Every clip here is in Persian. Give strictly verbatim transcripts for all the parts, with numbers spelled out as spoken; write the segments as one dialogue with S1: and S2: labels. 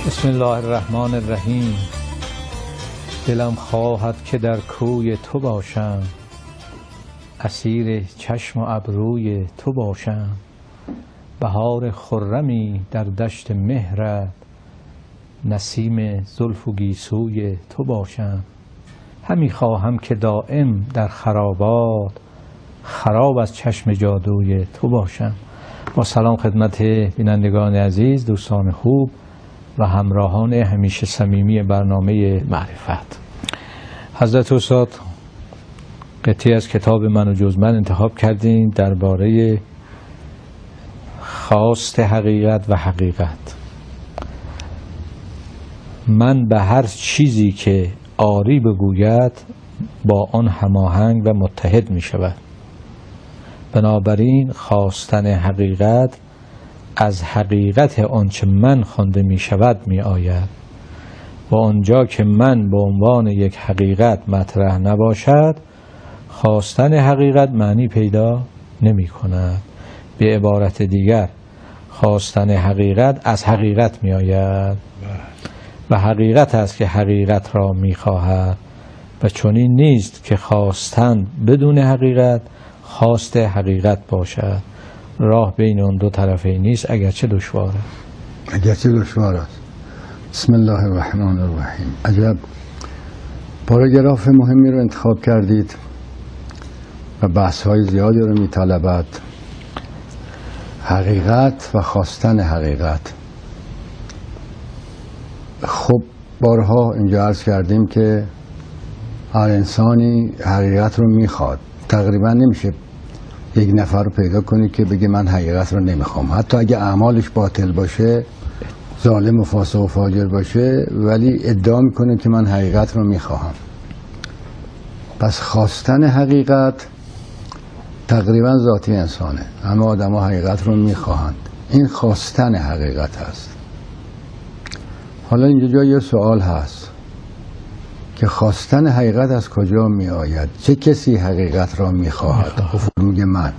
S1: بسم الله الرحمن الرحیم. دلم خواهد که در کوی تو باشم، اسیر چشم و ابروی تو باشم. بهار خرمی در دشت مهرت، نسیم زلف و گیسوی تو باشم. همی خواهم که دائم در خرابات، خراب از چشم جادوی تو باشم. با سلام خدمت بینندگان عزیز، دوستان خوب و همراهان همیشه صمیمی برنامه معرفت. حضرت استاد قطعی از کتاب من و جز من انتخاب کردین درباره خواست حقیقت و حقیقت. من به هر چیزی که آری بگوید با آن هماهنگ و متحد می شود. بنابراین خواستن حقیقت از حقیقت آنچه من خوانده می شود می آید و آنجا که من به عنوان یک حقیقت مطرح نباشد، خواستن حقیقت معنی پیدا نمی کند. به عبارت دیگر، خواستن حقیقت از حقیقت می آید و حقیقت است که حقیقت را می خواهد و چنین نیست که خواستن بدون حقیقت خواست حقیقت باشد. راه بین اون دو طرفه نیست، اگرچه دشواره
S2: اگرچه دشوار است. بسم الله الرحمن الرحیم. عجب پاراگراف مهمی رو انتخاب کردید و بحث های زیادی رو می طلبد. حقیقت و خواستن حقیقت. خب بارها اینجا عرض کردیم که هر انسانی حقیقت رو میخواد. تقریبا نمیشه یک نفر رو پیدا کنی که بگه من حقیقت رو نمیخوام، حتی اگه اعمالش باطل باشه، ظالم و فاسق و فاجر باشه، ولی ادعا میکنه که من حقیقت رو میخواهم. پس خواستن حقیقت تقریبا ذاتی انسانه. همه آدم ها حقیقت رو میخواهند. این خواستن حقیقت هست. حالا اینجا جای یه سوال هست که خواستن حقیقت از کجا می آید؟ چه کسی حقیقت را می خواهد؟ میگه من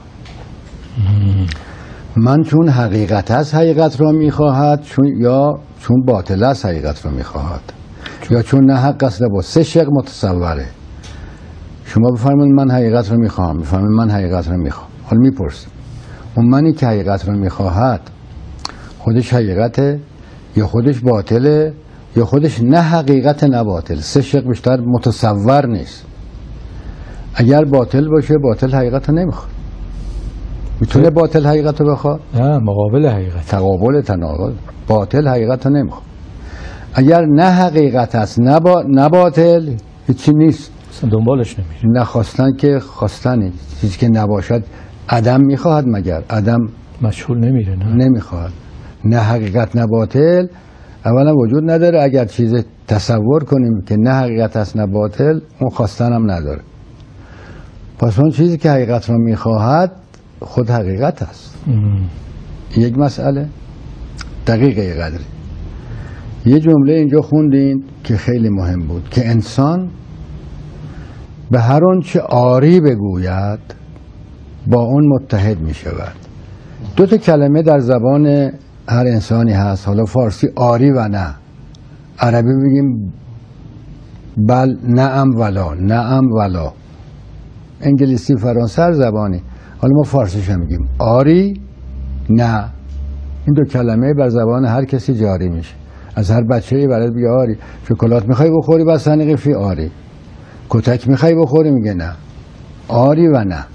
S2: من چون حقیقت است حقیقت را می خواهد، چون یا چون باطل است حقیقت را می خواهد، یا چون نه حق است با سه شق متصوره. شما بفرمایید من حقیقت را می خواهم، بفرمایید من حقیقت را می خواهم. حالا می پرسید اون منی که حقیقت را می خواهد خودش حقیقته یا خودش باطله یا خودش نه حقیقت نه باطل؟ سه شق بیشتر متصور نیست. اگر باطل باشه باطل حقیقت رو نمیخواد. میتونه باطل حقیقت رو بخواد؟
S1: نه، مقابل حقیقت.
S2: تقابل تناقض. باطل حقیقت رو نمیخواد. اگر نه حقیقت است نه, با... نه باطل، هیچی نیست.
S1: دنبالش نمیشه.
S2: نخواستن که خواستنی. چیزی که نباشد عدم میخواهد، مگر عدم
S1: مشغول نمیره؟ نه
S2: نمیخواد. نه حقیقت نه باطل اولا وجود نداره. اگر چیز تصور کنیم که نه حقیقت است نه باطل، اون خواستن هم نداره. پس اون چیزی که حقیقت رو میخواهد خود حقیقت است. ام. یک مسئله دقیقه قدری. یه جمله اینجا خوندین که خیلی مهم بود که انسان به هر آن چه آری بگوید با اون متحد می شود. دو تا کلمه در زبان هر انسانی هست. حالا فارسی آری و نه، عربی بگیم بل نعم ولا، نعم ولا، انگلیسی فرانسه هر زبانی. حالا ما فارسیش هم میگیم آری نه. این دو کلمه بر زبان هر کسی جاری میشه. از هر بچه‌ای برات بگه آری. شکلات میخوای بخوری بستنی قیفی آری. کتک میخوای بخوری میگه نه. آری و نه.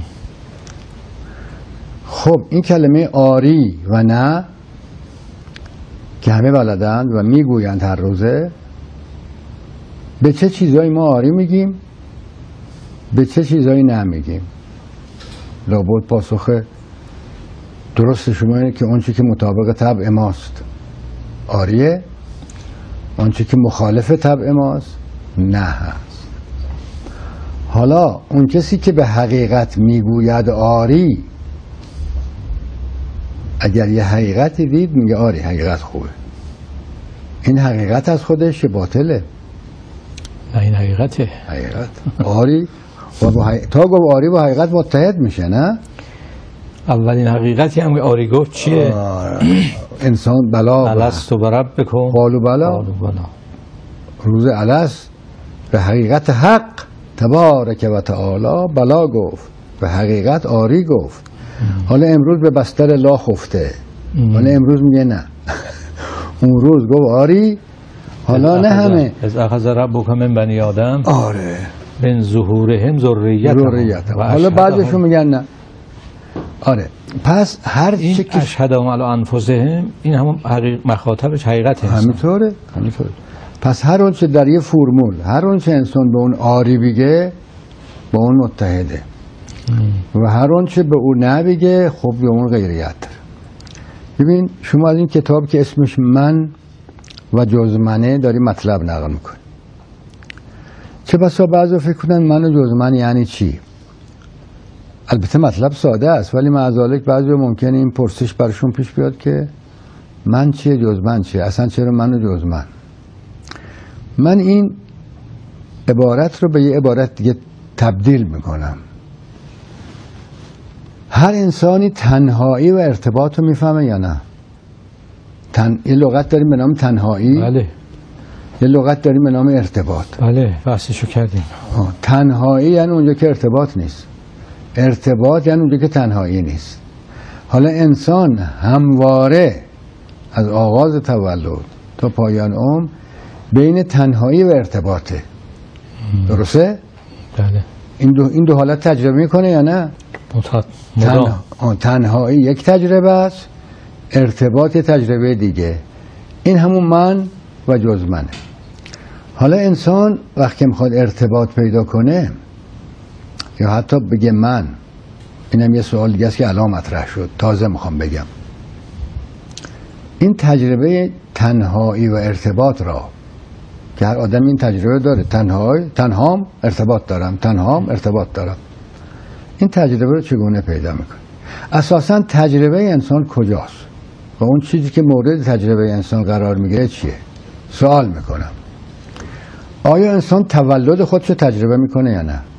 S2: خب این کلمه آری و نه که همه بلدند و میگویند هر روزه، به چه چیزایی ما آری میگیم، به چه چیزایی نه میگیم؟ لابد پاسخ درست شما اینه که اونچه که مطابق طبع ماست آریه، اونچه که مخالف طبع ماست نه هست. حالا اون کسی که به حقیقت میگوید آری، اگر یه حقیقتی دید میگه آری حقیقت خوبه، این حقیقت از خودش باطله؟
S1: نه، این حقیقته.
S2: حقیقت آری و با حقیقت... تا گفت آری با حقیقت متحد میشه. نه
S1: اولین حقیقتی هم که آری گفت چیه؟
S2: انسان بلا
S1: الست و بربکم
S2: قالوا بلا
S1: قالوا بلا.
S2: روز الست به حقیقت حق تبارک و تعالی بلا گفت، به حقیقت آری گفت. حالا امروز به بستر لا خفته، حالا امروز میگه نه. اون روز گفت آری، حالا نه همه.
S1: از اخذ ربک من بنی آدم
S2: آره
S1: من ظهورهم ذریتهم،
S2: حالا بعضیشون میگن نه. آره پس هر
S1: این
S2: چه که
S1: اشهدهم علی انفسهم این همون حقیق مخاطبش حقیقت انسان.
S2: همینطوره همینطوره. پس هر اون چه در یه فرمول، هر اون چه انسان به اون آری بگه با اون متحده ام. و هر اون چه به اون نبگه خب به اون غیریت داره. ببین شما از این کتاب که اسمش من و جز منه داری مطلب نقل میکنی. چه بسا بعضی فکر کنن من و جز من یعنی چی؟ البته مطلب ساده است، ولی معذالک بعضی ممکنه این پرسش برشون پیش بیاد که من چیه جز من چیه؟ اصلا چرا من و جز من؟ من این عبارت رو به یه عبارت دیگه تبدیل میکنم. هر انسانی تنهایی و ارتباط رو میفهمه یا نه؟ تن... یه لغت داریم به نام تنهایی،
S1: بله.
S2: یه لغت داریم به نام ارتباط.
S1: بله بحثشو کردیم.
S2: آه. تنهایی یعنی اونجا که ارتباط نیست، ارتباط یعنی اونجا که تنهایی نیست. حالا انسان همواره از آغاز تولد تا پایان عمر بین تنهایی و ارتباطه. درسته؟
S1: بله.
S2: این دو این دو حالت تجربه میکنه یا نه؟
S1: تن...
S2: تنهایی یک تجربه است، ارتباط تجربه دیگه. این همون من و جز منه. حالا انسان وقتی میخواد ارتباط پیدا کنه یا حتی بگه من، اینم یه سوال دیگه است که الان مطرح شد، تازه میخوام بگم. این تجربه تنهایی و ارتباط را که هر آدم این تجربه داره، تنهایی تنهام ارتباط دارم، تنهام ارتباط دارم، این تجربه رو چگونه پیدا میکنه؟ اساساً تجربه انسان کجاست و اون چیزی که مورد تجربه انسان قرار میگیره چیه؟ سوال میکنم آیا انسان تولد خودشو تجربه میکنه یا نه؟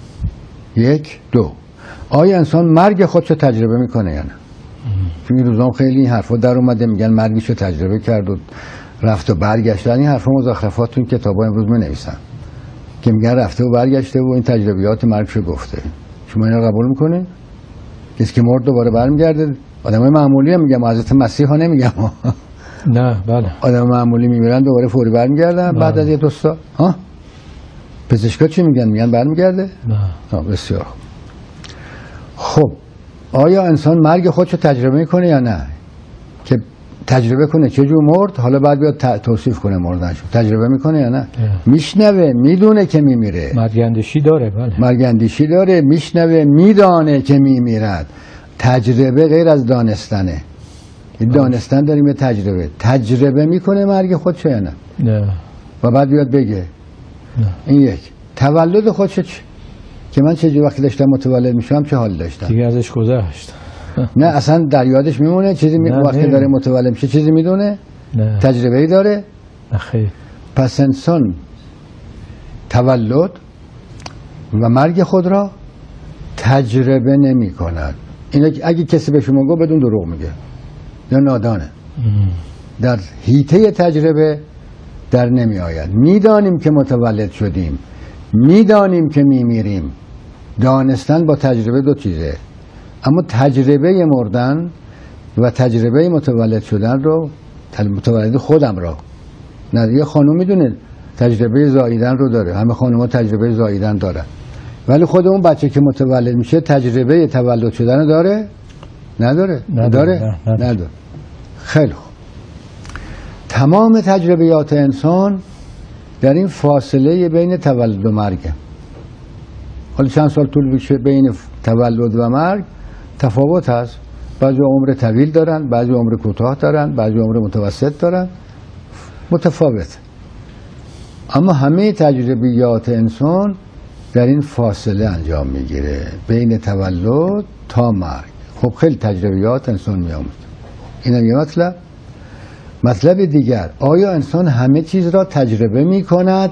S2: یک. دو، آیا انسان مرگ خودشو تجربه میکنه یا نه؟ چون این روزام خیلی این حرفا در اومده میگن مرگشو تجربه کرد و رفت و برگشت. این حرفا مزخرفات تو این کتابا امروز می نویسن که میگن رفته و برگشته و این تجربیات مرگشو گفته. شما اینا قبول میکنه؟ کسی که مرد دوباره برمیگرده؟ آدمای معمولی هم میگم، حضرت مسیح ها نمیگم.
S1: نه بله.
S2: آدم معمولی میمیرن دوباره فوری برمیگردن بعد از یه دو سال. ها؟ پزشکا چی میگن؟ میگن برمیگرده؟ نه. بسیار. خب آیا انسان مرگ خودشو تجربه میکنه یا نه؟ که تجربه کنه چه جور مرد، حالا بعد بیاد توصیف کنه مردنشو. تجربه میکنه یا نه؟ میشنوه، میدونه که میمیره.
S1: مرگ اندیشی داره. بله.
S2: مرگ اندیشی داره، میشنوه، میدانه که میمیرد. تجربه غیر از دانستنه. این دانستن داریم یه تجربه. تجربه میکنه مرگ خودشو یا نه؟
S1: نه.
S2: و بعد بیاد بگه.
S1: نه.
S2: این یک. تولد خودشو چی؟ که من چه وقتی داشتم متولد میشم چه حال داشتم؟
S1: دیگه ازش گذشت.
S2: نه اصلا در یادش میمونه چیزی می... وقتی داره متولد میشه چیزی میدونه؟
S1: نه.
S2: تجربه‌ای داره؟
S1: نه خیر.
S2: پس انسان تولد و مرگ خود را تجربه نمی کند. این اگه کسی به شما گفت بدون دروغ میگه یا نادانه. ام. در حیطه تجربه در نمی آید. میدانیم که متولد شدیم، میدانیم که میمیریم. دانستن با تجربه دو چیزه. اما تجربه مردن و تجربه متولد شدن رو، متولد خودم را نه، یه خانم میدونه تجربه زاییدن رو داره، همه خانم‌ها تجربه زاییدن دارن، ولی خود اون بچه که متولد میشه تجربه تولد شدن داره؟ نداره؟ نداره؟
S1: نه، نه.
S2: نداره. خیلی خوب. تمام تجربیات انسان در این فاصله بین تولد و مرگ. حالا چند سال طول بکشه بین تولد و مرگ تفاوت هست. بعضی عمر طویل دارن، بعضی عمر کوتاه دارن، بعضی عمر متوسط دارن، متفاوت. اما همه تجربیات انسان در این فاصله انجام میگیره بین تولد تا مرگ. خب خیلی تجربیات انسان میامد. اینم یه مطلب. مطلب دیگر، آیا انسان همه چیز را تجربه میکند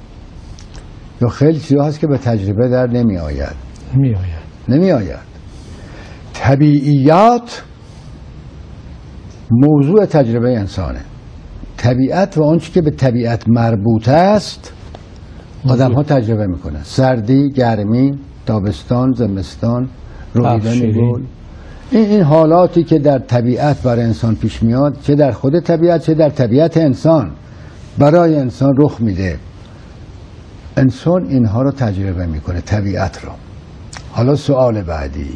S2: یا خیلی چیزها هست که به تجربه در نمی آید؟
S1: نمی آید.
S2: نمی آید. طبیعیات موضوع تجربه انسانه. طبیعت و آنچه که به طبیعت مربوط است آدم ها تجربه میکنن. سردی، گرمی، تابستان، زمستان، رویدن گل، این این حالاتی که در طبیعت برای انسان پیش میاد، چه در خود طبیعت چه در طبیعت انسان برای انسان رخ میده. انسان اینها رو تجربه میکنه، طبیعت رو. حالا سوال بعدی،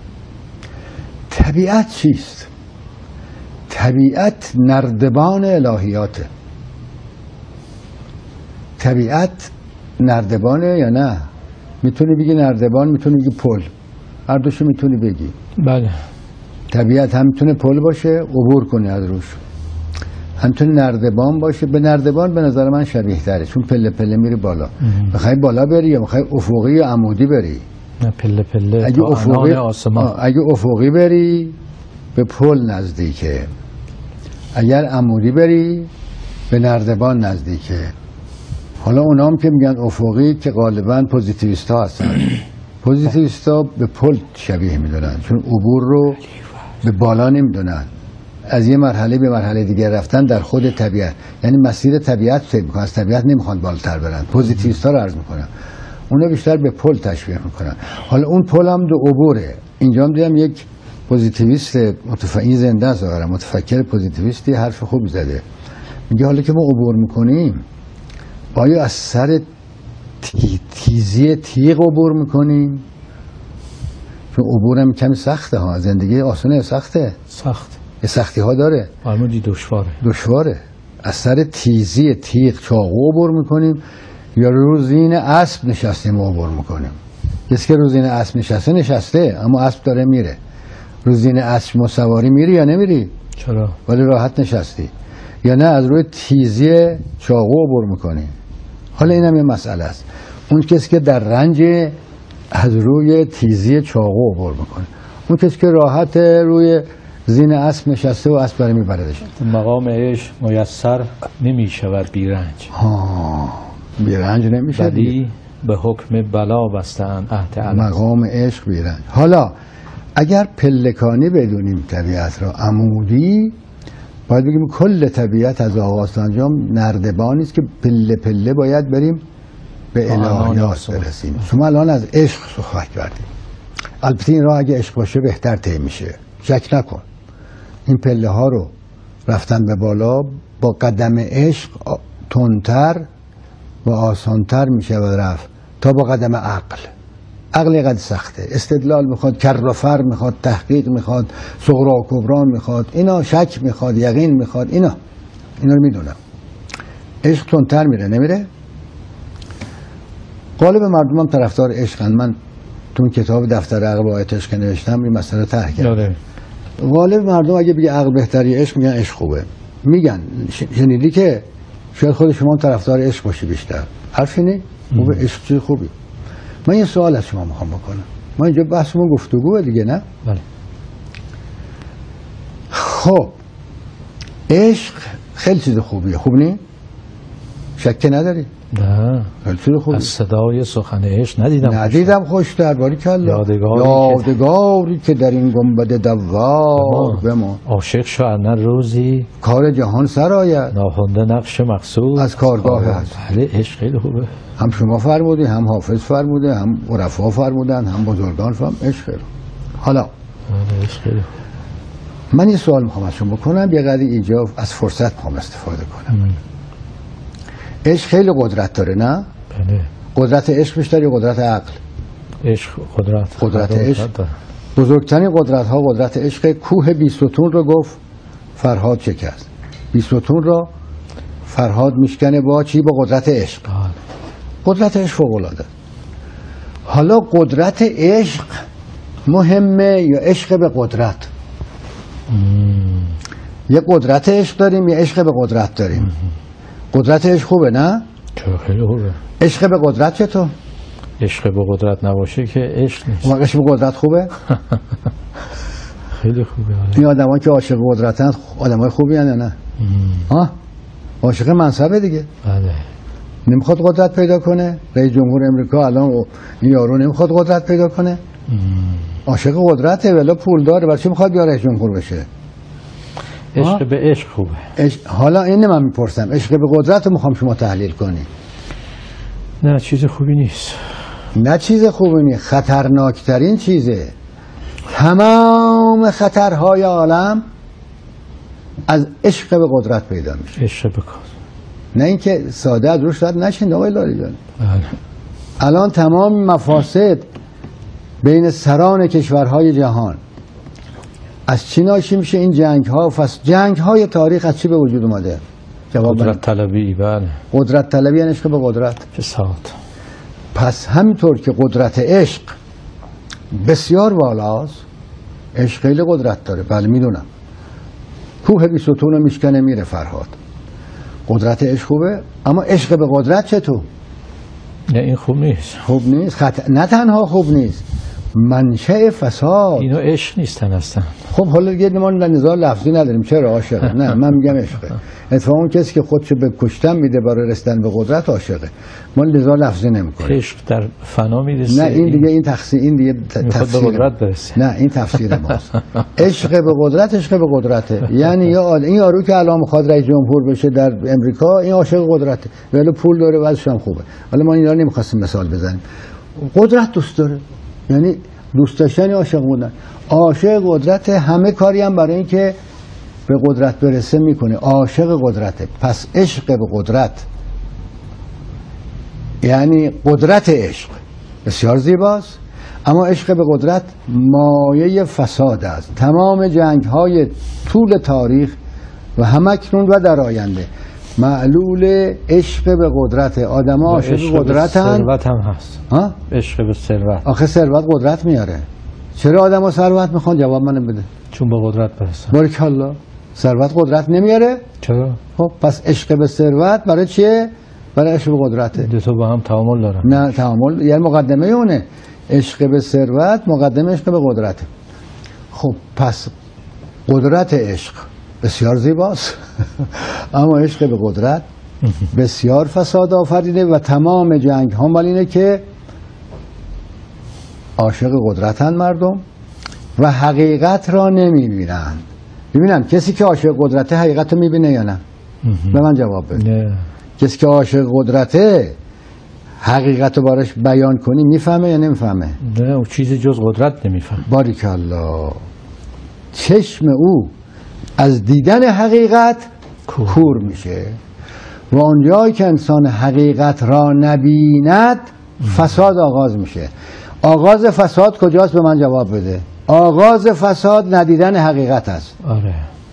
S2: طبیعت چیست؟ طبیعت نردبان الهیاته. طبیعت نردبانه یا نه؟ میتونی بگی نردبان، میتونی بگی پل، هر دوشو میتونی بگی.
S1: بله.
S2: طبیعت هم میتونه پل باشه عبور کنی از روش، هم میتونه نردبان باشه. به نردبان به نظر من شبیه تره، چون پله پله میری بالا. میخوای بالا بری یا میخوای افقی یا عمودی بری؟
S1: نه پله پله.
S2: اگه افقی
S1: آسمان.
S2: اگه افقی بری به پل نزدیکه، اگر عمودی بری به نردبان نزدیکه. حالا اونام که میگن افقی که غالبا پوزیتیویست ها هستن. پوزیتیویست ها به پل شبیه میدونن، چون عبور رو به بالا نمیدونن، از یه مرحله به مرحله دیگه رفتن در خود طبیعت، یعنی مسیر طبیعت طی میکنن، از طبیعت نمیخوان بالاتر برن. پوزیتیویست ها رو عرض میکنن، اونا بیشتر به پل تشبیه میکنن. حالا اون پل هم دو عبوره. اینجا هم دیدم یک پوزیتیویست متفکر زنده است، متفکر پوزیتیویستی حرف خوب زده. میگه حالا که ما عبور میکنیم آیا از سر تیزی تیغ عبور میکنیم؟ چون عبور هم کمی سخته ها، زندگی آسانه سخته؟
S1: سخت.
S2: یه سختی ها داره.
S1: آلمودی دشواره.
S2: دشواره. از سر تیزی تیغ چاقو عبور میکنیم یا روزین اسب نشستیم عبور میکنیم؟ کسی که روزین اسب نشسته نشسته، اما اسب داره میره. روزین اسب مسواری میری یا نمیری؟
S1: چرا؟
S2: ولی راحت نشستی. یا نه از روی تیزی چاقو عبور میکنی؟ حالا اینم یه مسئله است. اون کسی که در رنج از روی تیزی چاقو عبور میکنه، اون کسی که راحت روی زین اسب نشسته و اسب داره میبردش.
S1: مقام عشق میسر نمیشود بیرنج.
S2: ها بیرنج نمیشه،
S1: ولی به حکم بلا بستن عهد الست.
S2: مقام عشق بیرنج. حالا اگر پلکانی بدونیم طبیعت را، عمودی، باید بگیم کل طبیعت از آغاز تا انجام نردبانی است که پله پله باید بریم به الهیات برسیم. شما الان از عشق صحبت کردیم، البته این راه اگه عشق باشه بهتر طی میشه، شک نکن. این پله ها رو رفتن به بالا با قدم عشق تندتر و آسانتر میشه و رفت تا با قدم عقل. عقل قد سخته، استدلال میخواد، کر و فر میخواد، تحقیق میخواد، صغرا و کبرا میخواد، اینا شک میخواد، یقین میخواد، اینا اینا رو میدونم. عشق تندتر میره نمیره؟ غالب مردم هم طرفدار عشقن. من تو کتاب دفتر عقل و آیت عشق نوشتم این مسئله طرح کردم. غالب مردم اگه بگه عقل بهتری عشق، میگن عشق خوبه. میگن شنیدی که شاید خود شما طرفدار عشق باشی بیشتر. حرف اینه؟ خوبه عشق چیز خوبی. من یه سوال از شما میخوام بکنم. ما اینجا بحثمون گفتگوه دیگه، نه؟
S1: بله.
S2: خب عشق خیلی چیز خوبیه، خوب نی؟ شک نداری؟
S1: نه.
S2: خیلی چیز خوبیه.
S1: از صدای سخن عشق ندیدم.
S2: ندیدم خوش در باری کلا.
S1: یادگاری,
S2: یادگاری که در این گنبد دوار بمان.
S1: عاشق شو نه روزی
S2: کار جهان سر آید،
S1: ناخونده نقش مقصود
S2: از کارگاه هست.
S1: بله عشق خیلی خوبه.
S2: هم شما فرمودی، هم حافظ فرموده، هم عرفا فرمودن، هم بزرگان فرمودن. عشق خیلی. حالا
S1: عشق خیلی.
S2: من این سوال میخوام از شما بکنم، یه قدری اینجا از فرصت میخوام استفاده کنم. ام. عشق خیلی قدرت داره، نه؟
S1: بله.
S2: قدرت عشق بیشتر یا قدرت عقل؟
S1: عشق قدرت.
S2: قدرت عشق. بزرگترین قدرت ها قدرت عشق. کوه بیستون رو گفت فرهاد شکست. بیستون را فرهاد میشکنه با چی؟ با قدرت عشق. قدرت عشق فوق العاده. حالا قدرت عشق مهمه یا عشق به قدرت؟ مم. یه قدرت عشق داریم یا عشق به قدرت داریم؟ مم. قدرت عشق خوبه، نه؟
S1: خیلی خوبه.
S2: عشق به قدرت چطور؟
S1: عشق به قدرت نباشه که عشق نیست.
S2: اون عشق به قدرت خوبه؟
S1: خیلی خوبه.
S2: این آدمایی که عاشق قدرتن آدمای خوبی هستن یا نه؟ ها؟ عاشق منصبه دیگه.
S1: بله.
S2: نمیخواد قدرت پیدا کنه. رئیس جمهور امریکا الان این یارو نمیخواد قدرت پیدا کنه. عاشق قدرته، ولی پول داره، برای چی میخواد بیا رئیس جمهور بشه؟
S1: عشق به عشق خوبه.
S2: عشق... حالا اینه من میپرسم، عشق به قدرت رو میخوام شما تحلیل کنی.
S1: نه چیز خوبی نیست.
S2: نه چیز خوبی نیست، خطرناکترین چیزه. تمام خطرهای عالم از عشق به قدرت پیدا میشه.
S1: عشق بکن.
S2: نه اینکه ساده از روش رد نشین آقای لاری جان.
S1: بله.
S2: الان تمام مفاسد بین سران کشورهای جهان از چی ناشی میشه؟ این جنگ ها فس جنگ های تاریخ از چی به وجود اومده؟ جواب
S1: قدرت طلبی. بله.
S2: قدرت طلبی یعنی عشق به قدرت.
S1: فساد.
S2: پس همینطور که قدرت عشق بسیار بالاست، عشق خیلی قدرت داره. بله میدونم. کوه بیستون رو میشکنه میره فرهاد. قدرت عشق خوبه، اما عشق به قدرت چطور؟
S1: نه این خوب نیست.
S2: خوب نیست. خط... نه تنها خوب نیست، منشأ فساد.
S1: اینو عشق نیستن اصلا.
S2: خب حالا دیگه ما نزاع لفظی نداریم، چرا عاشقه؟ نه من میگم عشقه. اتفاقا اون کسی که خودشو به کشتن میده برای رسیدن به قدرت عاشقه. ما نزاع لفظی نمیکنیم.
S1: عشق در فنا میرسه.
S2: نه این دیگه این تفسیر این دیگه
S1: تفسیر به قدرت برسه.
S2: نه این تفسیر ماست. عشق به قدرت عشق به قدرته. یعنی یا این یارو که الان میخواد رئیس جمهور بشه در امریکا، این عاشق قدرته. ولی پول داره وضعش هم خوبه. حالا ما اینا نمیخواستیم مثال بزنیم. قدرت دوست داره. یعنی دوست داشتن عاشق بودن. عاشق قدرت، همه کاری هم برای اینکه به قدرت برسه میکنه. عاشق قدرته. پس عشق به قدرت یعنی قدرت عشق بسیار زیباست، اما عشق به قدرت مایه فساد است. تمام جنگ های طول تاریخ و همکنون و در آینده معلول عشق به قدرت. آدم ها عاشق قدرتن.
S1: ثروت هم هست.
S2: ها؟
S1: عشق به ثروت.
S2: آخه ثروت قدرت میاره. چرا آدم ها ثروت میخوان؟ جواب منو بده.
S1: چون به قدرت برسن.
S2: بارکالله. ثروت قدرت نمیاره؟
S1: چرا؟
S2: خب پس عشق به ثروت برای چیه؟ برای عشق به قدرته.
S1: دو تا با هم تعامل دارن.
S2: نه تعامل یعنی مقدمه اونه. عشق به ثروت مقدمه عشق به قدرته. خب پس قدرت عشق بسیار زیباست اما عشق به قدرت بسیار فساد آفریده و تمام جنگ ها مال اینه که عاشق قدرتن مردم و حقیقت را نمیبینند. ببینم کسی که عاشق قدرته حقیقت رو میبینه یا نه؟ به من جواب بده.
S1: نه.
S2: کسی که عاشق قدرته حقیقت رو براش بیان کنی میفهمه یا نمیفهمه؟
S1: نه اون چیزی جز قدرت نمیفهمه.
S2: باریکالله. چشم او از دیدن حقیقت کور, کور میشه و اونجایی که انسان حقیقت را نبیند فساد آغاز میشه. آغاز فساد کجاست؟ به من جواب بده. آغاز فساد ندیدن حقیقت است.
S1: آره.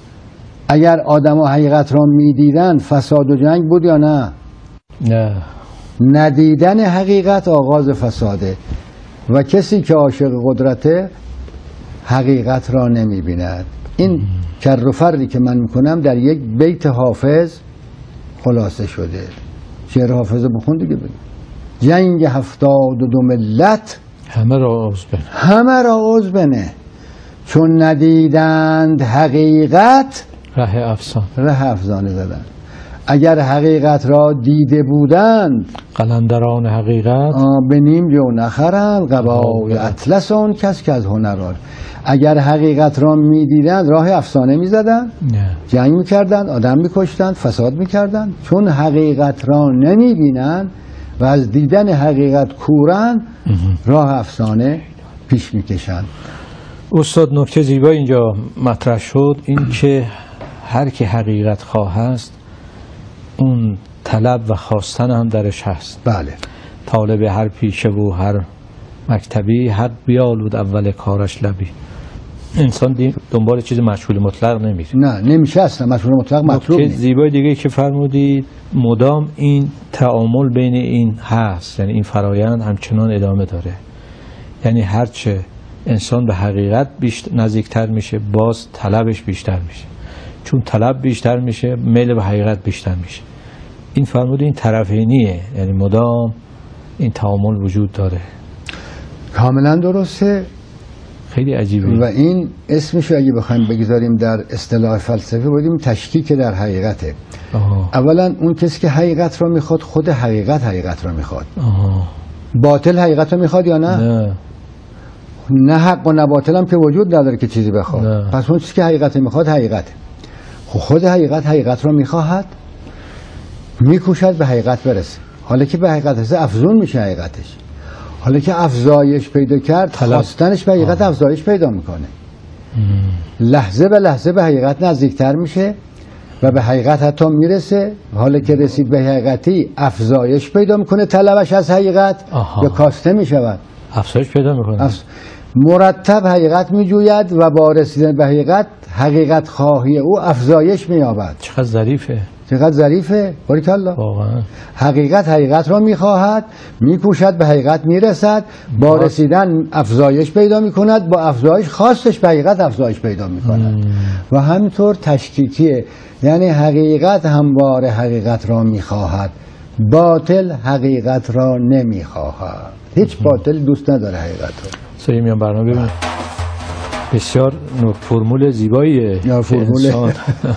S2: اگر آدم ها حقیقت را میدیدن فساد و جنگ بود یا نه؟
S1: نه.
S2: ندیدن حقیقت آغاز فساده و کسی که عاشق قدرته حقیقت را نمیبیند. این کر و فری که من میکنم در یک بیت حافظ خلاصه شده. شعر حافظ بخون دیگه بگید. جنگ هفتاد و دو ملت
S1: همه را عوض بنه
S2: همه را عوض بنه چون ندیدند حقیقت
S1: ره افسان
S2: ره افسانه زدن. اگر حقیقت را دیده بودند
S1: قلندران حقیقت
S2: به نیم جو نخرند قبای اطلس اون کس که از هنران. اگر حقیقت را میدیدند راه افسانه میزدند، جنگ میکردند، آدم میکشتند، فساد میکردند. چون حقیقت را نمیبینند و از دیدن حقیقت کورند راه افسانه پیش میکشند.
S1: استاد نکته زیبا اینجا مطرح شد، این که هر کی حقیقت خواه است اون طلب و خواستن هم درش هست.
S2: بله.
S1: طالب هر پیشه و هر مکتبی حق بیالود اول کارش لبی. انسان دنبال چیز مشغول مطلق نمیره.
S2: نه نمیشه اصلا مشغول مطلق مطلوب نیست.
S1: زیبای دیگه که فرمودید مدام این تعامل بین این هست، یعنی این فرایند همچنان ادامه داره. یعنی هرچه انسان به حقیقت بیشتر نزدیکتر میشه باز طلبش بیشتر میشه. چون طلب بیشتر میشه میل به حقیقت بیشتر میشه. این فرمود این طرفینیه، یعنی مدام این تعامل وجود داره.
S2: کاملا درسته.
S1: خیلی عجیبه.
S2: و این اسمش اگه بخوایم بگذاریم در اصطلاح فلسفه بودیم تشکیک در حقیقته. آه. اولا اون کسی که حقیقت رو میخواد خود حقیقت حقیقت رو میخواد. آه. باطل حقیقت رو میخواد یا نه؟
S1: نه.
S2: نه حق و نه باطل هم که وجود نداره که چیزی بخواد. نه. پس اون چیزی که حقیقت میخواد حقیقته. خود حقیقت حقیقت رو میخواهد، میکوشد به حقیقت برسه. حالا که به حقیقت برسه افزون میشه حقیقتش. حالا که افزایش پیدا کرد خواستنش به حقیقت افزایش پیدا میکنه. لحظه به لحظه به حقیقت نزدیکتر میشه و به حقیقت حتی میرسه. حالا که رسید به حقیقتی افزایش پیدا میکنه، طلبش از حقیقت یا کاسته میشود،
S1: افزایش پیدا میکنه.
S2: افز... مرتب حقیقت میجوید و با رسیدن به حقیقت حقیقت خواهی او افزایش مییابد.
S1: چقدر ظریفه،
S2: چقدر ظریفه، باریکالله.
S1: واقعا
S2: حقیقت حقیقت را میخواهد، میکوشد به حقیقت میرسد، با رسیدن افزایش پیدا میکند، با افزایش خواستش به حقیقت افزایش پیدا میکند و همینطور تشکیکیه. یعنی حقیقت همواره حقیقت را میخواهد، باطل حقیقت را نمیخواهد. هیچ باطل دوست نداره حقیقت را.
S1: سری میان برنامه ببینید، بسیار فرمول زیباییه
S2: یا فرمول
S1: انسان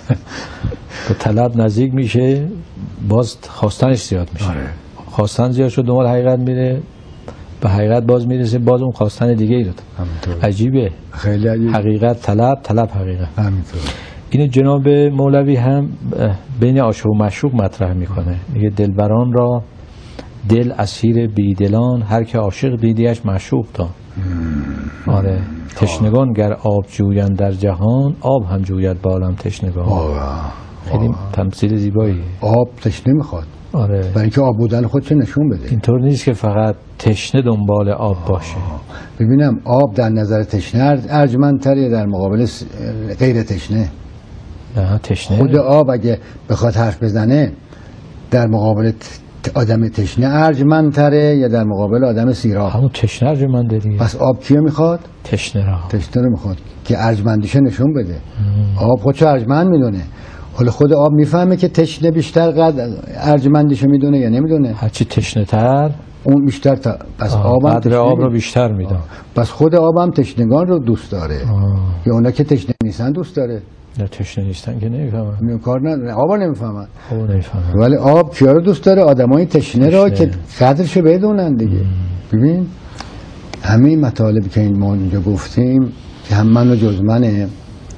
S1: به طلب نزدیک میشه، باز خواستنش زیاد میشه.
S2: آره.
S1: خواستن زیاد شد، دنبال حقیقت میره، به حقیقت باز میرسه، باز اون خواستن دیگه ای داد. عجیبه،
S2: خیلی عجیب.
S1: حقیقت طلب، طلب حقیقت.
S2: همینطور.
S1: اینو جناب مولوی هم بین عاشق و معشوق مطرح میکنه، میگه دلبران را دل اسیر بیدلان، هر که عاشق دیدیش معشوق دان. آره، تشنگان گر آب جویند در جهان، آب هم جوید با عالم تشنگان. خیلی تمثیل زیبایی.
S2: آب تشنه میخواد.
S1: آره،
S2: برای اینکه آب بودن خودش نشون بده.
S1: اینطور نیست که فقط تشنه دنبال آب باشه.
S2: ببینم آب در نظر تشنه ارجمندتره در مقابل غیر تشنه.
S1: نه تشنه،
S2: خود آب اگه بخواد حرف بزنه در مقابل آدم تشنه ارجمندتره یا در مقابل آدم سیراب؟
S1: همون تشنه ارجمنده دیگه.
S2: پس آب کیو میخواد؟
S1: تشنه را.
S2: تشنه رو میخواد که ارجمندیشه نشون بده. ام. آب خودشو ارجمند میدونه. حالا خود آب میفهمه که تشنه بیشتر قدر ارجمندیشه میدونه یا نمیدونه؟
S1: هرچی تشنه تر
S2: اون بیشتر تا... پس آب
S1: قدر آب رو بیشتر میدونه.
S2: پس خود آب هم تشنگان رو دوست داره. آه. یا اونا که تشنه نیستن دوست داره.
S1: نه تشنه نیستن که نمیفهمن.
S2: میون کار نداره. آبا نمیفهمن.
S1: آبا نمیفهمن.
S2: ولی آب کیا رو دوست داره؟ آدمای تشنه رو که قدرشو بدونن دیگه. ببین همین مطالبی که این ما اینجا گفتیم که هم من و جز منه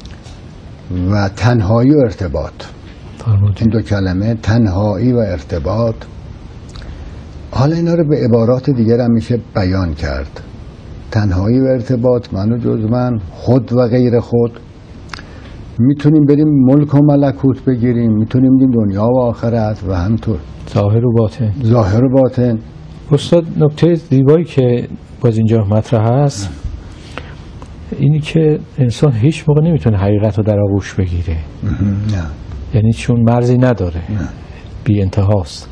S2: و تنهایی و ارتباط. فرمودید. این دو کلمه تنهایی و ارتباط، حالا اینا رو به عبارات دیگر هم میشه بیان کرد. تنهایی و ارتباط، من و جز من، خود و غیر خود. میتونیم بریم ملک و ملکوت بگیریم، میتونیم بریم دنیا و آخرت و همطور
S1: ظاهر و باطن.
S2: ظاهر و باطن.
S1: استاد نکته زیبایی که باز اینجا مطرح هست اینی که انسان هیچ موقع نمیتونه حقیقت رو در آغوش بگیره.
S2: نه.
S1: یعنی چون مرزی نداره، نه. بی انتهاست.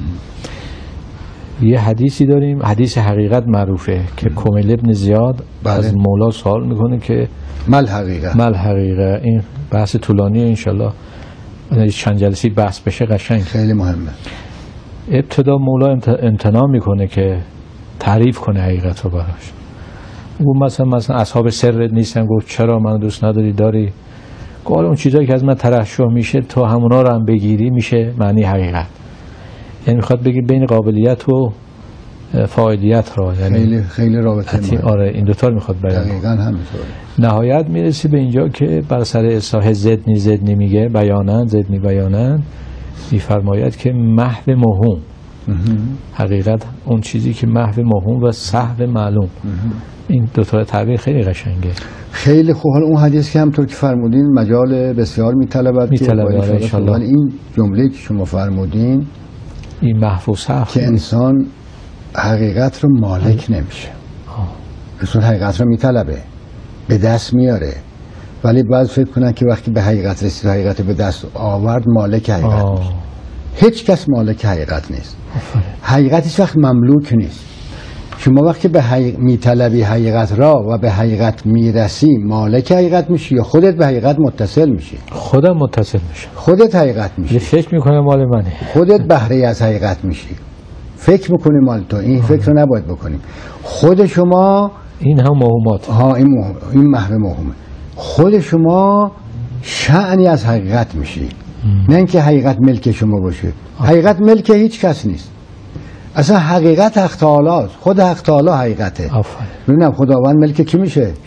S1: یه حدیثی داریم، حدیث حقیقت معروفه که کمیل ابن زیاد بله. از مولا سوال میکنه که
S2: مل حقیقت
S1: مل حقیقت. این بحث طولانیه، انشالله چند جلسی بحث بشه قشنگ،
S2: خیلی مهمه.
S1: ابتدا مولا امتناع میکنه که تعریف کنه حقیقت رو براش. اون مثلا مثلا اصحاب سرت نیستن. گفت چرا؟ منو دوست نداری؟ داری؟ گفت اون چیزایی که از من ترشح میشه تو همونا رو هم بگیری میشه معنی حقیقت. یعنی میخواد بگی بین قابلیت و فاعلیت را، یعنی
S2: خیلی خیلی رابطه.
S1: آره این دوتا رو میخواد بیان.
S2: دقیقاً همینطوره.
S1: نهایت میرسی به اینجا که بر سر اصلاح زدنی زدنی میگه بیانن زدنی بیانن، میفرماید که محو موهوم حقیقت اون چیزی که محو موهوم و سهو معلوم. این دو تا تعبیر خیلی قشنگه، خیلی
S2: خوب. حالا اون حدیث که همونطور که فرمودین مجال بسیار میطلبد
S1: میطلبه ان شاء الله.
S2: این جمله که شما فرمودین
S1: این محو و سهو
S2: که انسان حقیقت رو مالک نمیشه. انسان حقیقت رو میطلبه، به دست میاره، ولی بعض فکر کنن که وقتی به حقیقت رسید، حقیقت به دست آورد، مالک حقیقت میشه. هیچ کس مالک حقیقت نیست. حقیقت هیچ وقت مملوک نیست. شما وقتی به حقیق... میطلبی حقیقت را و به حقیقت میرسی، مالک حقیقت میشی یا خودت به حقیقت متصل میشی؟
S1: خودم متصل میشم. خودت
S2: حقیقت میشی.
S1: فکر میکنه مال منه.
S2: خودت بهره از حقیقت میشی. فکر میکنی مال تو. این فکر رو نباید بکنیم. خود شما
S1: این هم موهومات.
S2: ها این موهم. این محو موهومه. خود شما شأنی از حقیقت میشی. نه اینکه حقیقت ملک شما باشه. آه. حقیقت ملک هیچ کس نیست. اصلا حقیقت حق تعالی است. خود حق تعالی حقیقته.
S1: آفرین.
S2: ببینم خداوند ملک کی میشه؟
S1: هیچ.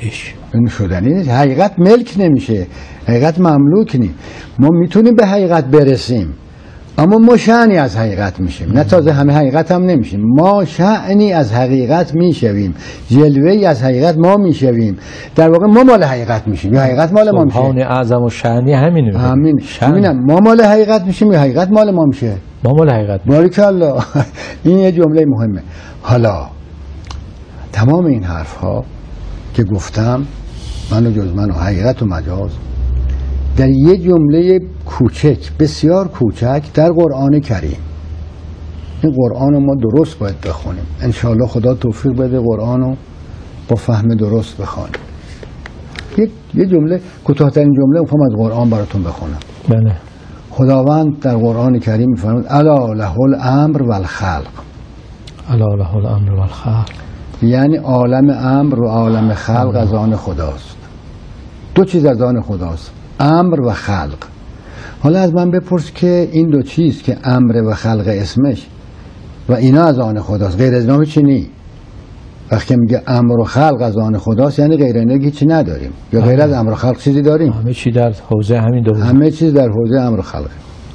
S2: این شدنی نیست. حقیقت ملک نمیشه، حقیقت مملوک نیست. ما میتونیم به حقیقت برسیم اما ما شأنی از حقیقت میشیم، نه تازه همه حقیقت هم نمیشیم، ما شأنی از حقیقت میشویم، جلوه‌ای از حقیقت ما میشویم، در واقع ما مال حقیقت میشیم یا حقیقت مال ما میشه.
S1: سبحان اعظم و شأنی همینه.
S2: همین همینم، ما مال حقیقت میشیم یا حقیقت مال ما میشه.
S1: ما مال حقیقت میشیم.
S2: باریکالله. این یه جمله مهمه. حالا تمام این حرف ها که گفتم، من و جز من و حقیقت و مجاز، در یه جمله کوچک، بسیار کوچک، در قرآن کریم. این قرآن رو ما درست باید بخونیم. انشاءالله خدا توفیق بده قرآن رو با فهم درست بخونیم. یک یه جمله، کوتاه‌ترین جمله میخوام از قرآن براتون بخونم.
S1: بله.
S2: خداوند در قرآن کریم میفرماید الا له الامر والخلق.
S1: الا له الامر والخلق،
S2: یعنی عالم امر و عالم خلق از آن خداست. دو چیز از آن خداست، امر و خلق. حالا از من بپرس که این دو چیز که امر و خلق اسمش و اینا از آن خداست، غیر از اینا چی نی؟ وقتی میگه امر و خلق از آن خداست یعنی غیر از اینا چی نداریم یا غیر از امر و خلق چیزی داریم؟
S1: همه چی در حوزه همین دو.
S2: همه چیز در حوزه امر و خلقه.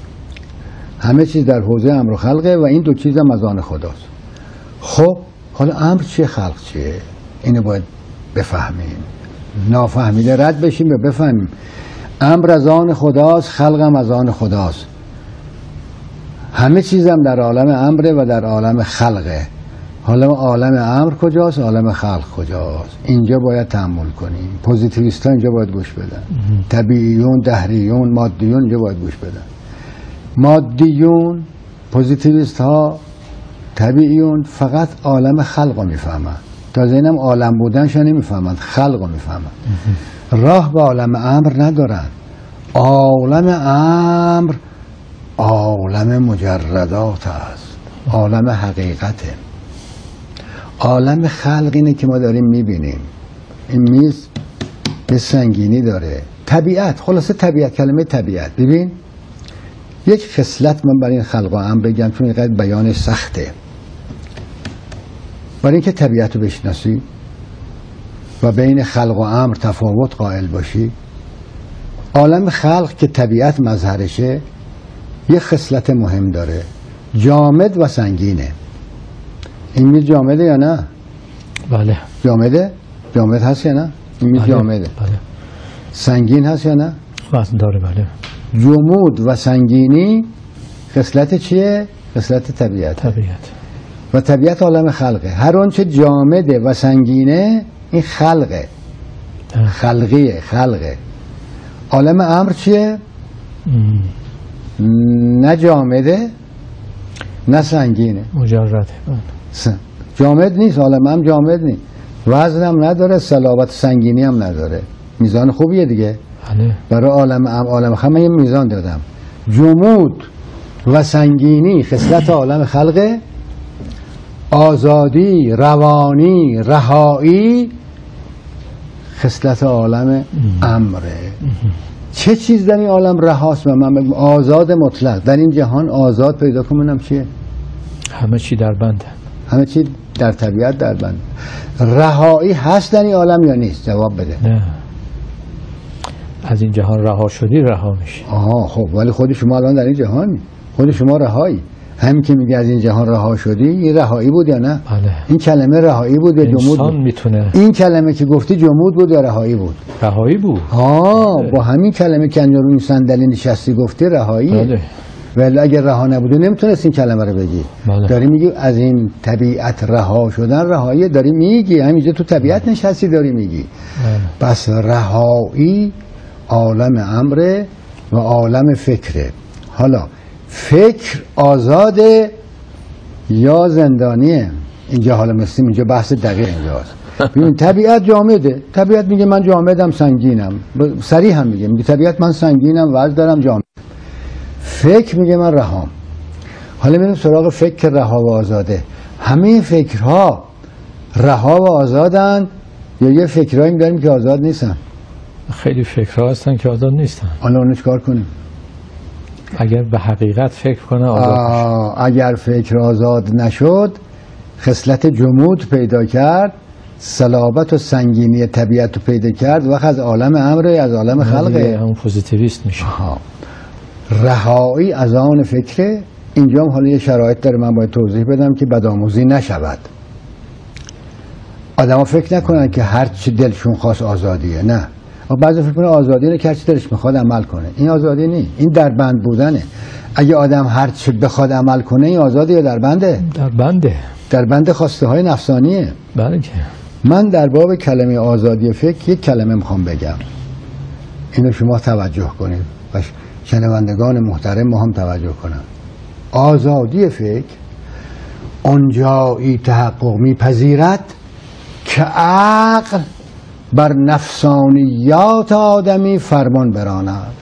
S2: همه چیز در حوزه امر و خلقه و این دو چیز هم از آن خداست. خب حالا امر چیه، خلق چیه؟ اینو باید بفهمیم. نافهمیده رد بشیم و بفهمیم. امر از آن خداست، خلقم از آن خداست. همه چیزم در عالم امره و در عالم خلقه. حالا عالم امر کجاست، عالم خلق کجاست؟ اینجا باید تأمل کنیم. پوزیتیویست ها اینجا باید گوش بدن. طبیعیون، دهریون، مادیون اینجا باید گوش بدن. مادیون، پوزیتیویست ها، طبیعیون فقط عالم خلق رو میفهمن. تازه اینم عالم بودنشو نمیفهمن، خلق رو میفهمن. راه به عالم امر ندارن. عالم امر عالم مجردات است، عالم حقیقته. عالم خلق اینه که ما داریم میبینیم. این میز یه سنگینی داره، طبیعت، خلاصه طبیعت، کلمه طبیعت. ببین یک خصلت من برای این خلق و امر بگم چون اینقدر بیان سخته. برای اینکه طبیعت رو بشناسی و بین خلق و امر تفاوت قائل باشی، عالم خلق که طبیعت مظهرشه یه خصلت مهم داره، جامد و سنگینه. این میز جامده یا نه؟
S1: بله.
S2: جامده؟ جامد هست یا نه؟ این میز
S1: بله.
S2: جامده.
S1: بله.
S2: سنگین هست یا نه؟
S1: وزن داره. بله.
S2: جمود و سنگینی خصلت چیه؟ خصلت طبیعت.
S1: طبیعت.
S2: و طبیعت عالم خلقه. هر آنچه جامده و سنگینه این خلقه.
S1: ده.
S2: خلقیه، خلقه. عالم امر چیه؟ م. نه جامده نه سنگینه،
S1: مجرده.
S2: جامد نیست، عالم امر جامد نیست، وزن هم نداره، صلابت سنگینی هم نداره، میزان خوبیه دیگه.
S1: بله.
S2: برای عالم امر، عالم خلق من یه میزان دادم. جمود و سنگینی خصلت عالم خلقه، آزادی، روانی، رهایی خصلت عالم امره. چه چیز در این عالم رهاست؟ من بگم آزاد مطلق. در این جهان آزاد پیدا کنم چیه؟
S1: همه چی در بنده.
S2: همه چی در طبیعت در بنده. رهایی هست در این عالم یا نیست؟ جواب بده.
S1: نه. از این جهان رها شدی رها میشی.
S2: آها خب ولی خود شما الان در این جهانی، خود شما رهایی. همین که میگه از این جهان رها شدی، این رهایی بود یا نه؟
S1: بله.
S2: این کلمه رهایی بود یا جمود بود؟
S1: میتونه.
S2: این کلمه که گفتی جمود بود یا رهایی بود؟
S1: رهایی بود.
S2: ها با همین کلمه که روی این صندلی نشستی گفتی رهاییه.
S1: بله.
S2: ولی اگر رها نبوده نمیتونست این کلمه رو بگی.
S1: بله.
S2: داری میگی از این طبیعت رها شدن رهایی، داری میگی همینجا تو طبیعت نشستی داری میگی. بله. پس رهایی عالم امره و عالم فکره. حالا فکر آزاده یا زندانیه؟ اینجا حالا مثل اینجا بحث دقیق اینجاست. ببین طبیعت جامده، طبیعت میگه من جامدم سنگینم، صریح هم میگه میگه طبیعت من سنگینم وزن دارم جامد. فکر میگه من رهام. حالا میریم سراغ فکر رها و آزاده. همه فکرها رها و آزادن یا یه فکرهایی داریم که آزاد نیستن؟
S1: خیلی فکرها هستن که آزاد نیستن.
S2: حالا اونو چیکار کنیم؟
S1: اگر به حقیقت فکر کنه آزاد میشه.
S2: اگر فکر آزاد نشد خصلت جمود پیدا کرد صلابت و سنگینی طبیعت رو پیدا کرد وقت از عالم امر از عالم خلقه
S1: همون پوزیتیویست میشه.
S2: رهایی از آن فکره. اینجا هم حالا یه شرایط داره من باید توضیح بدم که بدآموزی نشود. آدم ها فکر نکنن که هر چی دلشون خواست آزادیه. نه، بعضی فکر کنه آزادی اینه که هر چی دلش میخواد عمل کنه. این آزادی نیست، این در بند بودنه. اگه آدم هر چی بخواد عمل کنه این آزادی یا در بنده؟
S1: در بنده، در
S2: بند خواسته های نفسانیه.
S1: بله.
S2: من در باب کلمه آزادی فکر یک کلمه میخوام بگم، اینو شما توجه کنید و شنوندگان محترم ما هم توجه کنن. آزادی فکر آنجایی تحقق میپذیرد که عقل بر نفسانیات آدمی فرمان براند.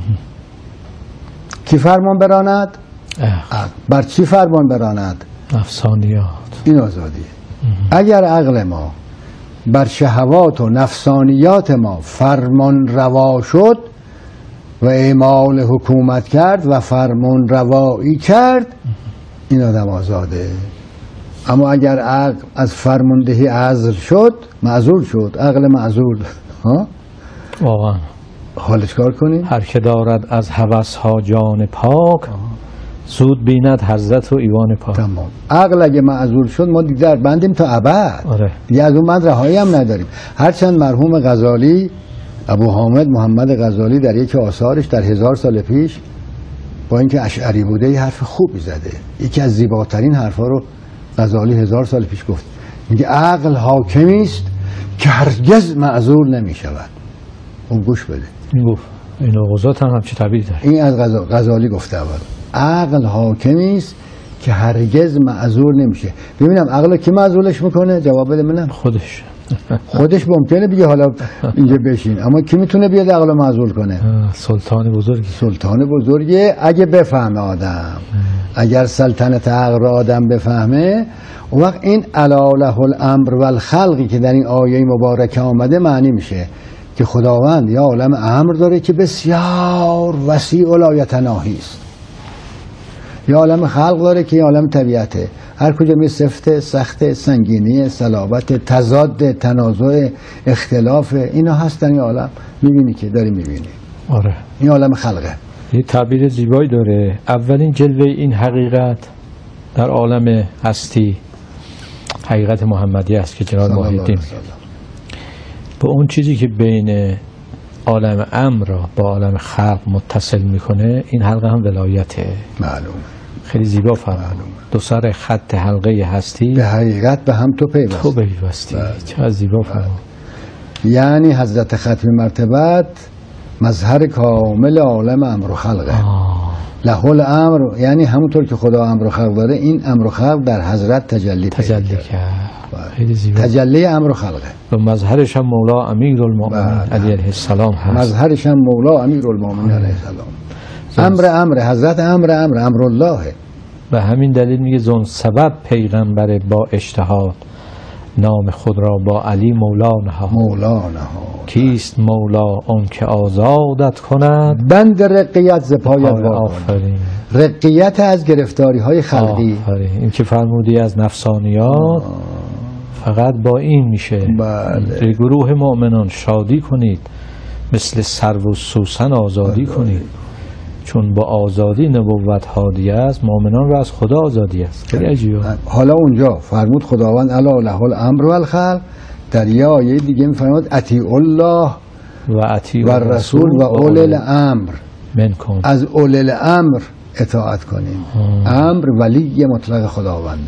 S2: کی فرمان براند؟ عقل. بر چی فرمان براند؟
S1: نفسانیات.
S2: این آزادیه. اگر عقل ما بر شهوات و نفسانیات ما فرمان روا شد و اعمال حکومت کرد و فرمان روایی کرد، این آدم آزاده. اما اگر عقل از فرماندهی عزل شد، معزول شد، عقل معزول، ها
S1: واقعا
S2: حالش کار کنیم.
S1: هر که دارد از هوس ها جان پاک زود بیند حضرت و ایوان پاک.
S2: تمام. عقل اگه معزول شد ما دیگه در بندیم تا ابد.
S1: آره.
S2: دیگه از اون بند رهایی هم نداریم. هرچند مرحوم غزالی، ابو حامد محمد غزالی در یک آثارش در هزار سال پیش با اینکه اشعری بوده یه حرف خوبی زده. یکی از زیباترین حرفا رو غزالی هزار سال پیش گفت. میگه عقل حاکمی است که هرگز معزول نمی شود. اون گوش بده.
S1: این گفت این اوقات هم همچه طبیعی داره.
S2: این از غزالی گفته اول. عقل حاکمی است که هرگز معزول نمیشه. ببینم عقل کی معزولش میکنه؟ جواب بده منم.
S1: خودش.
S2: خودش ممکنه بگه حالا اینجا بشین، اما کی میتونه بیاد عقل معزول کنه؟
S1: سلطان بزرگی.
S2: سلطان بزرگی. اگه بفهمه آدم، اگر سلطنت عقل را آدم بفهمه، اون وقت این الا له الامر والخلقی که در این آیه مبارکه آمده معنی میشه که خداوند یا عالم امر داره که بسیار وسیع و لایتناهی است، یا عالم خلق داره که یا عالم طبیعته. هر کجا می سفته، سخت، سنگینی، صلابت، تضاد، تنازع، اختلاف، اینا هست در این عالم. میبینی که داری میبینی.
S1: آره.
S2: این عالم خلقه.
S1: یه تعبیر زیبایی داره. اولین جلوه این حقیقت در عالم هستی حقیقت محمدی است که جناب محی‌الدین با اون چیزی که بین عالم امر را با عالم خلق متصل میکنه، این حلقه هم ولایته.
S2: معلوم. خیلی
S1: زیبا فرمود. دو سر خط حلقه هستی
S2: به حقیقت به هم تو پیوست.
S1: تو پیوستی. چقدر زیبا فرمود.
S2: یعنی حضرت ختم مرتبت مظهر کامل عالم امر و خلقه. له الامر، یعنی همونطور که خدا امر و خلق داره، این امر و خلق در حضرت تجلی
S1: تجلی کرد. خیلی زیبا.
S2: تجلی امر و خلقه.
S1: و مظهرش هم مولا امیرالمؤمنین علیه السلام هست.
S2: مظهرش هم مولا امیرالمؤمنین علیه السلام. امر امر حضرت امر امر امر الله.
S1: و همین دلیل میگه زون سبب پیغمبر با اجتهاد نام خود را با علی مولا نهاد.
S2: مولا نهاد.
S1: کیست مولا؟ اون که آزادت کند
S2: بند رقیت ز پایت وا.
S1: آفرین.
S2: رقیت از گرفتاری های خلقی.
S1: آفرین. این که فرمودی از نفسانیات فقط با این میشه.
S2: بله.
S1: گروه مؤمنان شادی کنید، مثل سرو و سوسن آزادی بله. کنید، چون با آزادی نبوت هادی است. مؤمنان را از خدا آزادی است. خیلی عجیبه.
S2: حالا اونجا فرمود خداوند الا له الامر والخلق، در یه آیه دیگه میفرماد اطیع الله
S1: و اطیع
S2: و رسول و اول الامر
S1: منکم.
S2: از اول الامر اطاعت کنیم. امر ولی مطلق خداونده.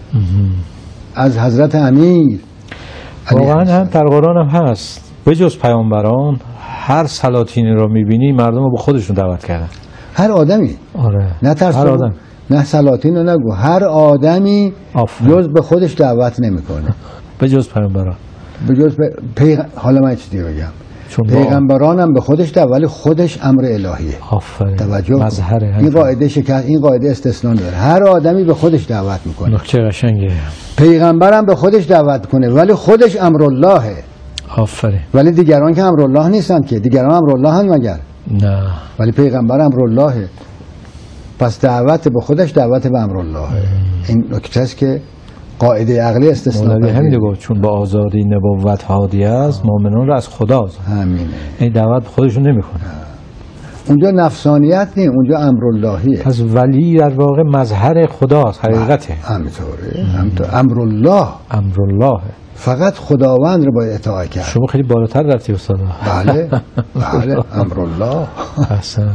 S2: از حضرت امیر
S1: واقعا هم در قرآن هم هست. به جز پیامبران هر سلاطینی رو میبینی مردم رو به خودشون دعوت کردن.
S2: هر آدمی.
S1: آره.
S2: نه ترس
S1: هر آدم.
S2: نه سلاطین رو نگو، هر آدمی جز به خودش دعوت نمیکنه.
S1: به جز پیامبران.
S2: به جز پیغ... حالا من چیزی بگم. پیغمبران هم به خودش دعوت، ولی خودش امر الهیه.
S1: آفرین.
S2: توجه
S1: مظهر
S2: این قاعده شکست، این قاعده استثنا داره. هر آدمی به خودش دعوت میکنه.
S1: نکته قشنگه.
S2: پیغمبرم به خودش دعوت کنه ولی خودش امر اللهه.
S1: آفرین.
S2: ولی دیگران که امر الله نیستن که، دیگران امر الله هن مگر؟
S1: نه.
S2: ولی پیغمبر امر اللهه. پس دعوت به خودش دعوت به امر اللهه. این نکته است که قاعده عقلی استثناء
S1: مولوی همین گفت چون با آزادی نبوت هادی است مؤمنان را از خداست.
S2: همینه.
S1: این دعوت خودشون نمیکنه.
S2: اونجا نفسانیت نیست، اونجا امراللهیه.
S1: پس ولی در واقع مظهر خداست، حقیقته.
S2: همینطوره. همینطور امرالله.
S1: امرالله.
S2: فقط خداوند رو باید اطاعت کرد.
S1: شما خیلی بالاتر رفتی استاد.
S2: بله بله امرالله.
S1: احسن.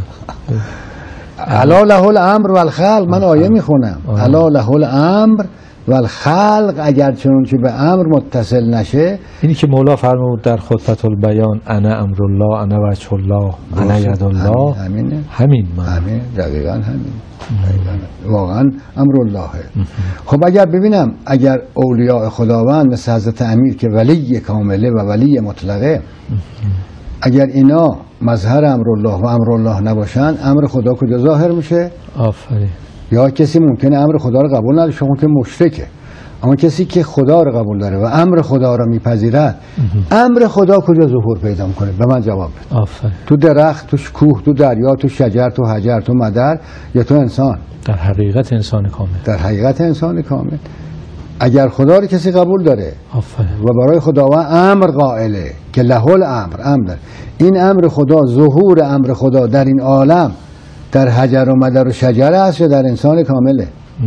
S2: الا له الامر والخلق. من آیه میخونم الا له الامر والخلق. اگر چنانچه به امر متصل نشه،
S1: اینی که مولا فرمود در خطبه البیان انا امرالله انا وجه الله انا ید الله،
S2: همینه.
S1: همین من
S2: همین دقیقاً همین واقعا امراللهه. خب اگر ببینم اگر اولیاء خداوند مثل حضرت امیر که ولی کامله و ولی مطلقه، اگر اینا مظهر امرالله و امرالله نباشن، امر خدا کجا ظاهر میشه؟
S1: آفرین.
S2: یا کسی ممکنه امر خدا رو قبول نداره، شما که مشرکه، اما کسی که خدا رو قبول داره و امر خدا رو میپذیرد، امر خدا کجا ظهور پیدا میکنه؟ به من جواب بده.
S1: آفرین.
S2: تو درخت، تو کوه، تو دریا، تو شجر، تو حجر، تو مدر، یا تو انسان؟
S1: در حقیقت انسان کامل.
S2: در حقیقت انسان کامل. اگر خدا رو کسی قبول داره
S1: آفرین
S2: و برای خداوند امر قائله که له الامر، امر، این امر خدا، ظهور امر خدا در این عالم در حجر و مدر و شجر است یا در انسان کامله؟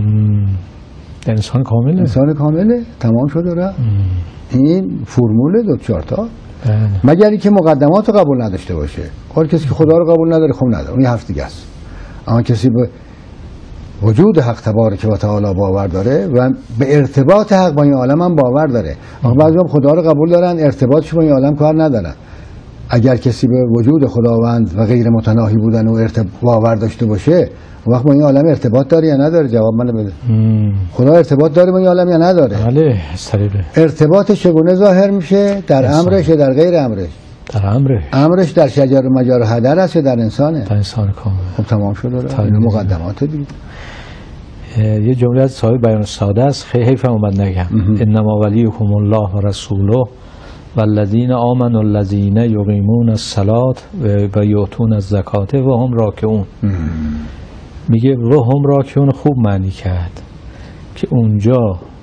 S1: در انسان کامله.
S2: انسان کامله. تمام شده رفت. این فرمول دو چهار تا.
S1: بله.
S2: مگر اینکه مقدمات رو قبول نداشته باشه. هر کسی که خدا رو قبول نداره خب نداره، اون هفت دیگه است. اما کسی به وجود حق تبارک و تعالی باور داره و به ارتباط حق با این عالم هم باور داره. اما بعضی هم خدا رو قبول دارن، ارتباطش با این عالم کار ندارن. اگر کسی به وجود خداوند و غیر متناهی بودن و ارتباط باور داشته باشه، وقت با این عالم ارتباط داره یا نداره؟ جواب منو بده. خدا ارتباط داره با این عالم یا نداره؟
S1: بله. سریبه.
S2: ارتباطش چگونه ظاهر میشه؟ در امرش یا در غیر امرش؟
S1: در امرش.
S2: امرش در شجر و مجار و حدر است یا در انسانه؟
S1: در انسان کامل.
S2: خب تمام شده. این مقدمات دیگه.
S1: یه جمله از صاحب بیان ساده است، خیلی حیفم اومد نگم. انما ولیکم الله و رسوله والذین آمنوا الذین یقیمون الصلاة و یؤتون الزکات و هم راکعون. میگه و هم راکعون خوب معنی کرد که اونجا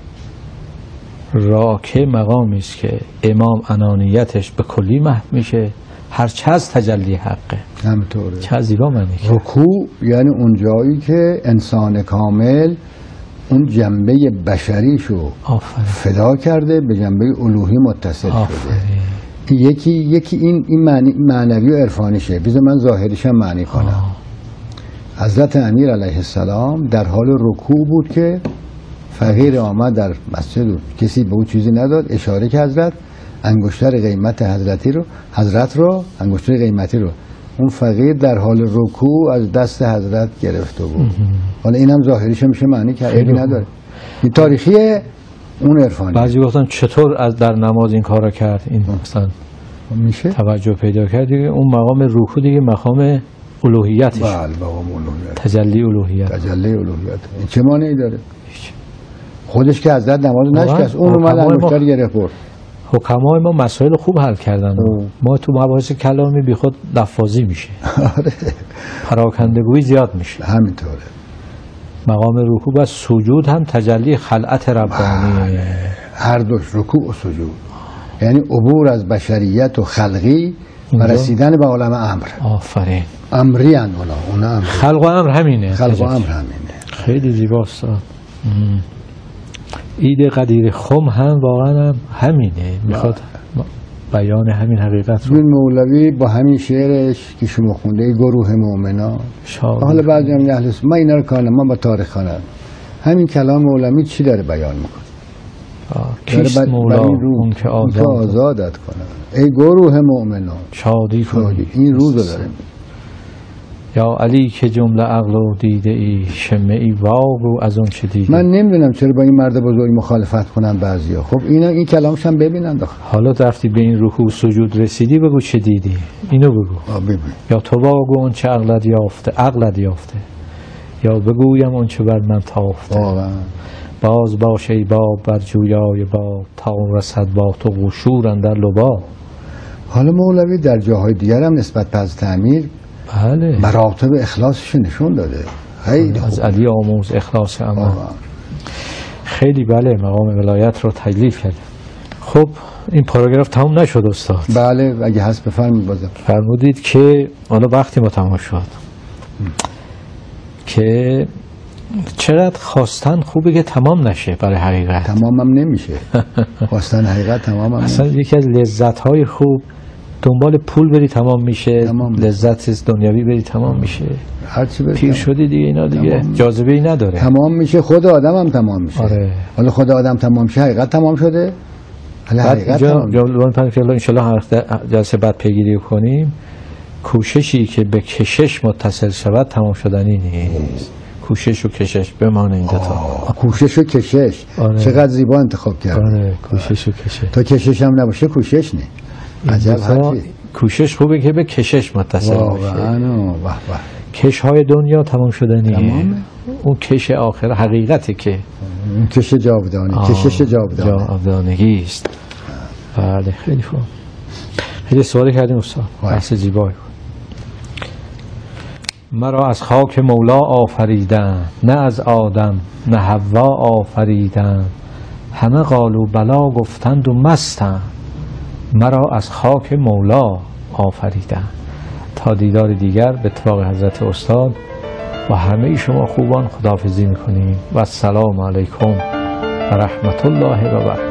S1: راکع مقامی است که امام انانیتش به کلی محو میشه، هرچه از تجلی حقه.
S2: همطوره.
S1: چه زیبا معنی کرد.
S2: رکوع یعنی اون جایی که انسان کامل اون جنبه بشریشو فدا کرده به جنبه الوهی متصل شده. یکی یکی این این معنی معنوی و عرفانیشه. بذار من ظاهریشم معنی کنم. آه. حضرت امیر علیه السلام در حال رکوع بود که فقیر آمد در مسجد، کسی به او چیزی نداد، اشاره که حضرت انگشتر قیمت حضرتی رو حضرت رو انگشتر قیمتی رو اون فقیر در حال رکوع از دست حضرت گرفته بود. حالا اینم ظاهریش میشه معنی که عیبی نداره. این تاریخیه، اون عرفانی.
S1: بعضی گفتن چطور از در نماز این کارا کرد، این مثلا
S2: میشه
S1: توجه پیدا کرد دیگه. اون مقام رکوع دیگه مقام الوهیتش.
S2: بله مقام الوهیت،
S1: تجلی الوهیت.
S2: تجلی الوهیت. این چه معنی داره؟ خودش که حضرت نماز نشکست، اون رو من انگشتر گرفت برد.
S1: حکمای ما مسائل خوب حل کردن. اوه. ما تو مباحث کلامی بی خود لفاظی میشه. آره. پراکندگویی زیاد میشه.
S2: همینطوره.
S1: مقام رکوع و سجود هم تجلی خلعت ربانیه.
S2: هر دوش، رکوع و سجود، یعنی عبور از بشریت و خلقی و رسیدن به عالم امر.
S1: آفرین.
S2: امری ان اونا، اونا امر.
S1: خلق و امر همینه.
S2: خلق و امر همینه.
S1: خیلی زیباست. ایده قدیر خم هم واقعا هم همینه، میخواد بیان همین حقیقت رو.
S2: این مولوی با همین شعرش که شما خونده، گروه مؤمنان، حالا بعضی هم اهل سنت، من اینا رو کانم، من با تاریخ خوانم، همین کلام مولوی چی داره بیان میکنه؟
S1: کیست مولا اون که آزاد
S2: آزادت کنه، ای گروه مؤمنان
S1: شادی کنی.
S2: این روز رو داره.
S1: یا علی که جمله عقل و دیده ای شمه ای واقع از اون چه دیدی.
S2: من نمیدونم چرا با این مرد بزرگ مخالفت کنن بعضیا. خب اینا این کلامش هم ببینن داخل.
S1: حالا رفتی به این رکوع سجود رسیدی، بگو چه دیدی، اینو بگو.
S2: ببین.
S1: یا تو واقع اون چه عقلت یافته عقلت یافته، یا بگویم اون چه بر من تافته.
S2: واقعا
S1: باز باشه ای باب بر جویای باب تا رسد با تو قشور اندر لباب.
S2: حالا مولوی در جاهای دیگر هم نسبت به حضرت امیر
S1: بله
S2: مراتب اخلاصش نشون داده. خیلی
S1: از علی آموز اخلاص عمل. خیلی بله مقام ولایت رو تکلیف کرد. خب این پاراگراف تمام نشد استاد.
S2: بله اگه هست بفرمایید. بازم
S1: فرمودید که حالا وقتی ما تمام شد که چقدر خواستن خوبه که تمام نشه برای حقیقت.
S2: تمام هم نمیشه. خواستن حقیقت تمام هم
S1: اصلا
S2: نمیشه.
S1: یکی از لذت‌های خوب دنبال پول بری تمام میشه،
S2: تمام.
S1: لذت دنیوی بری تمام میشه.
S2: هر چی بری
S1: پیر شدی دیگه اینا دیگه جاذبه ای نداره.
S2: تمام میشه. خود آدم هم تمام میشه.
S1: آره.
S2: حالا خود آدم تمام شه حقیقت تمام شده. حالا حقیقت تمام.
S1: جلوان پنج که ان شاء الله جلسه بعد پیگیری کنیم. کوششی که به کشش متصل شود تمام شدنی نیست. کوشش و کشش بمانه این دو تا.
S2: کوشش و کشش.
S1: آره.
S2: چقدر زیبا انتخاب کرد.
S1: آره کوشش و کشش.
S2: تا کشش هم نباشه کوشش نه. عجب حرفی.
S1: کوشش خوبه که به کشش متصل باشه.
S2: واقعا. واه واه.
S1: کش های دنیا تمام شدنیه.
S2: تمامه.
S1: اون کش آخر حقیقتی که
S2: اون کش جاودانه. کشش جاودانه.
S1: جاودانگی است. بله خیلی خوب. خیلی سوالی کردیم استاد. بحث زیبایی. مرا از خاک مولا آفریدن، نه از آدم نه حوا آفریدن. همه قالوا بلا گفتند و مستند، مرا از خاک مولا آفریدن. تا دیدار دیگر به اتفاق حضرت استاد و همه شما خوبان خداحافظی میکنیم و السلام علیکم و رحمت الله و برکاته.